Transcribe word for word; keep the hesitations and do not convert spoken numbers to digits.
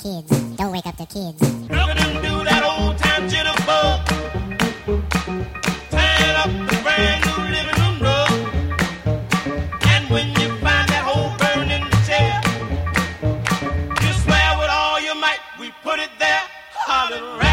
kids. Don't wake up the kids. Look at them do that old time jitterbug. Tying up the brand new living room rug. And when you find that hole burned in the chair, you swear with all your might, we put it there. Holler.